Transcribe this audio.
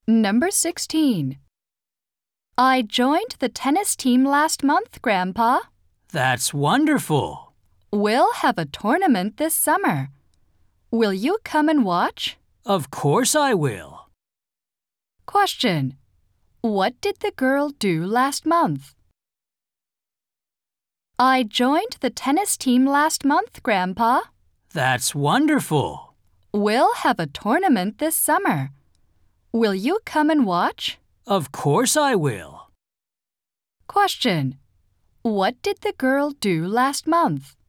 Number 16. I joined the tennis team last month, Grandpa. That's wonderful. We'll have a tournament this summer. Will you come and watch? Of course I will. Question. What did the girl do last month? I joined the tennis team last month, Grandpa. That's wonderful. We'll have a tournament this summer. Will you come and watch? Of course I will. Question. What did the girl do last month?